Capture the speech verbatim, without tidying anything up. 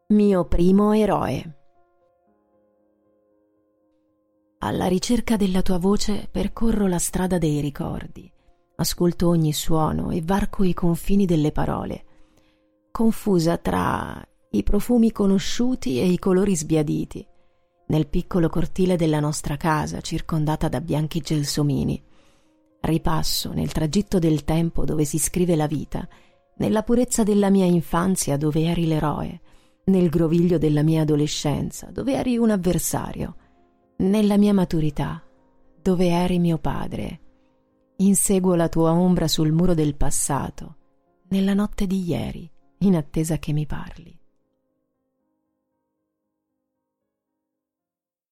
Mio primo eroe. Alla ricerca della tua voce percorro la strada dei ricordi, ascolto ogni suono e varco i confini delle parole, confusa tra i profumi conosciuti e i colori sbiaditi, nel piccolo cortile della nostra casa circondata da bianchi gelsomini. Ripasso nel tragitto del tempo dove si scrive la vita, nella purezza della mia infanzia dove eri l'eroe, nel groviglio della mia adolescenza dove eri un avversario, nella mia maturità dove eri mio padre. Inseguo la tua ombra sul muro del passato, nella notte di ieri, in attesa che mi parli.